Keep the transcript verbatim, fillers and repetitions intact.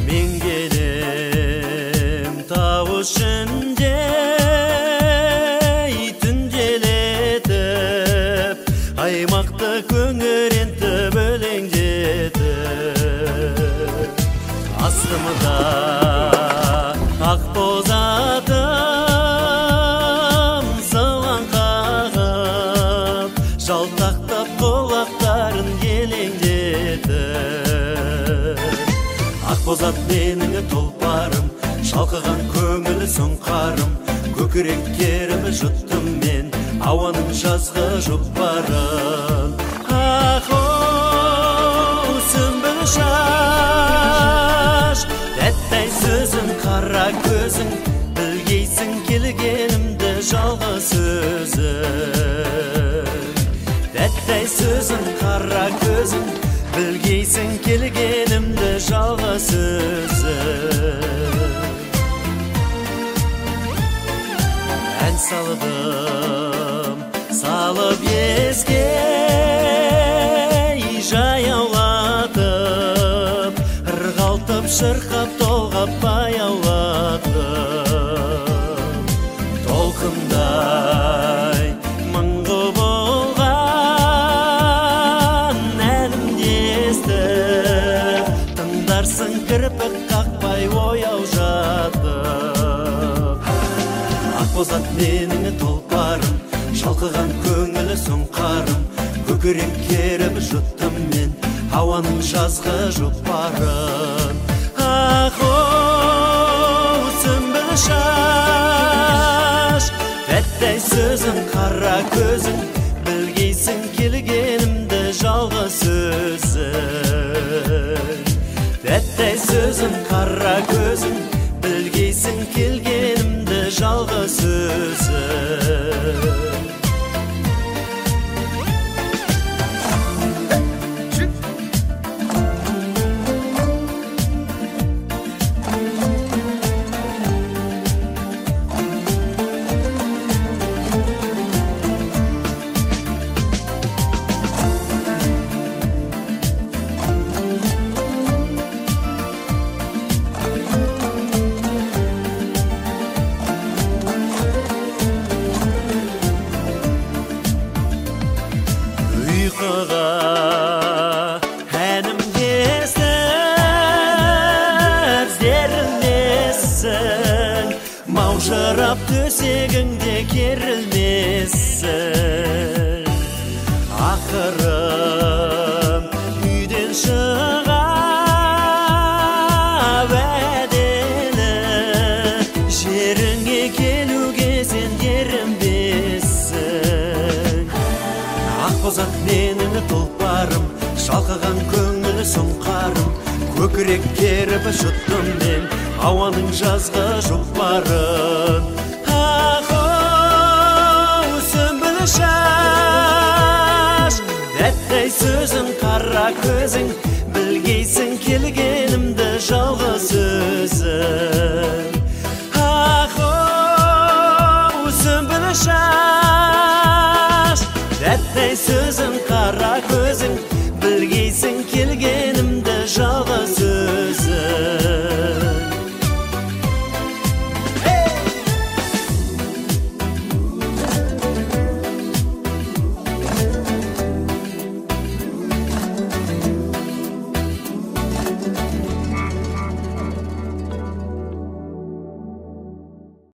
мен келем тау ішінде түнделетіп, аймақты көңірентіп өлеңдетіп, астымда ақ боз атым сылаң қағып, жалтақтап құлақтарын елеңдетіп. Ақ боз ат менің тұлпарым, шалқыған көңілі сұңқарым, көкірек керімі жұттым мен ауаның жазғы жұпарын. Ақ оу сүмбіл шаш, тәттай сөзің, қара көзің, білгейсің келгенімді жалғыз өзің. Тәттай сөзің, қара көзің, білгейсің келгенімді жалғыз өзің. Ән салдым, салып еске, жаяулатып, ырғалтып, шырқап, толғап, баяулатып. Толқындай мұңғы болған әнімді естіп, тыңдарсың кірпік қақпай ояу жатып. Ақ боз ат менің тұлпарым, шалқыған көңілі сұңқарым, көкірек керіп жұттым мен ауаның жазғы жұпарын. Ақ оу сүмбіл шаш, тәттай сөзің, қара көзің, білгейсің келгенімді жалғыз өзің. Тәттай сөзің, қара көзің, білгейсің келгенімді жалғыз өзің. Ұйқыға әнім естіп, зерілмесің, маужырап төсегіңде керілмесің. Ақырын үйден шыға уәделі, жеріңе келуге сен ерінбесің. Ақ боз ат менің тұлпарым, шалқыған көңілі сұңқарым, көкірек керіп жұттым мен ауаның жазғы жұпарын. Ақ оу сүмбіл шаш, тәттай сөзің, қара көзің, білгейсің келгенімді жалғыз өзің. Ақ оу сүмбіл шаш, тәттай сөзің, қара көзің,